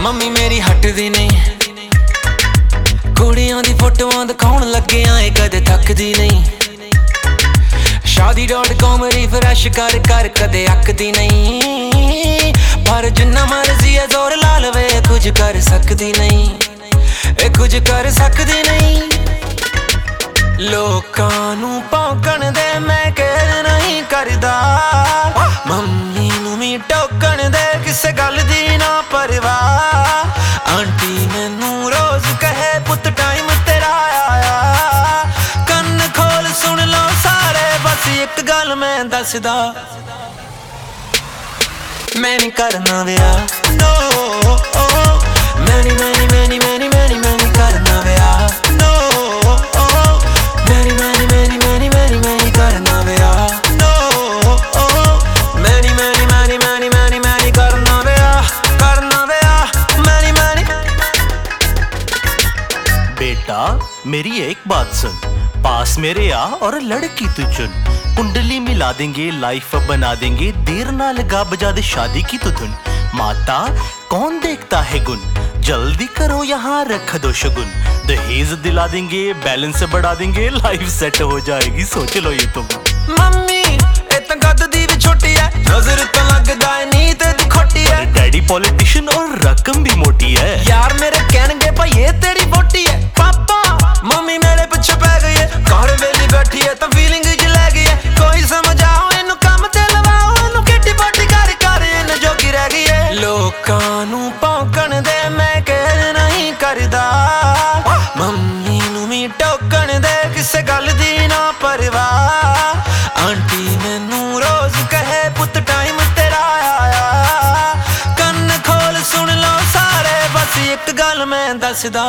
Mummy ਮੇਰੀ ਹਟਦੀ ਨਹੀਂ, ਕੁੜੀਆਂ ਦੀ ਫੋਟੋਆਂ ਦਿਖਾਉਣ ਲੱਗਿਆਂ ਏ ਕਦੇ ਥੱਕਦੀ ਨਹੀਂ। shaadi.com ਰਿਫਰੈਸ਼ ਕਰ ਕਰ ਕਦੇ ਅੱਕਦੀ ਨਹੀਂ, ਪਰ ਜਿੰਨਾ ਮਰਜ਼ੀ ਏ ਜ਼ੋਰ ਲਾ ਲਵੇ ਕੁਝ ਕਰ ਸਕਦੀ ਨਹੀਂ, ਇਹ ਕੁਝ ਕਰ ਸਕਦੀ ਨਹੀਂ। ਲੋਕਾਂ ਨੂੰ ਭੌਂਕਣ ਦੇ ਮੈਂ ਕਹਿ ਨਹੀਂ ਕਰਦਾ, ਮੰਮੀ ਨੂੰ ਵੀ ਟੋਕਣ ਦੇ ਕਿਸੇ ਗੱਲ ਦੀ ਨਾ ਪਰਵਾਹ। ਆਂਟੀ ਮੈਨੂੰ ਰੋਜ਼ ਕਹੇ ਪੁੱਤ ਟਾਈਮ ਤੇਰਾ ਆਇਆ, ਕੰਨ ਖੋਲ ਸੁਣ ਲਓ ਸਾਰੇ ਬਸ ਇੱਕ ਗੱਲ ਮੈਂ ਦੱਸਦਾ, ਮੈਂ ਨਹੀਂ ਕਰਨਾ ਵਿਆਹ no, ਮੈਂ ਨਹੀਂ ਕਰਨਾ ਵਿਆਹ no, ਮੈਂ ਨਹੀਂ ਕਰਨਾ ਵਿਆਹ no, ਮੈਂ ਨਹੀਂ ਕਰਨਾ ਵਿਆਹ मैं नहीं। बेटा मेरी एक बात सुन, पास मेरे आ और लड़की तू चुन, कुंडली मिला देंगे लाइफ बना देंगे, देर ना लगा बजा दे शादी की तू धुन। माता कौन देखता है गुन, जल्दी करो यहाँ रख दो शगुन, दहेज दिला देंगे बैलेंस बढ़ा देंगे, लाइफ सेट हो जाएगी सोच लो ये तुम। मम्मी इतना कद दी भी छोटी है, नजर तो लगदा है नीत दी खोटी है, डैडी पॉलिटिशियन और रकम भी मोटी है, यार मेरे कहनगे भाई ये तेरी वोटी है। पापा मम्मी मेरे पीछे पै गई है, घर वेली बैठी है तो फीलिंग ज लै गई है, कोई समझ आओ इनू काम ते लवाओ, इनू किटी पाटी कर कर इन जोगी रह गई है। लोकां नू भौंकण दे मैं कह नहीं करदा, मम्मी नू भी टोकण दे किसे गल दी ना परवाह। आंटी मैनू रोज कहे पुत टाइम तेरा आया, ਕੰਨ ਖੋਲ ਸੁਣ ਲਓ ਸਾਰੇ ਬਸ ਇੱਕ ਗੱਲ ਮੈਂ ਦੱਸਦਾ,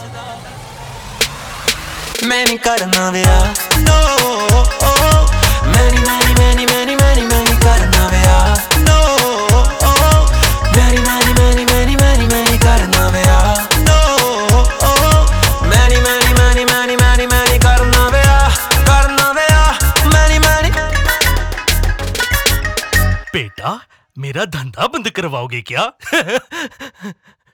ਮੈਂ ਨਹੀਂ ਕਰਨਾ ਵਿਆਹ no, ਮੈਂ ਨਹੀਂ ਕਰਨਾ ਵਿਆਹ no, ਮੈਂ ਨਹੀਂ ਕਰਨਾ ਵਿਆਹ no, ਮੈਂ ਨਹੀਂ ਕਰਨਾ ਵਿਆਹ ਮੈਂ ਨਹੀਂ। बेटा मेरा धंधा बंद करवाओगे क्या?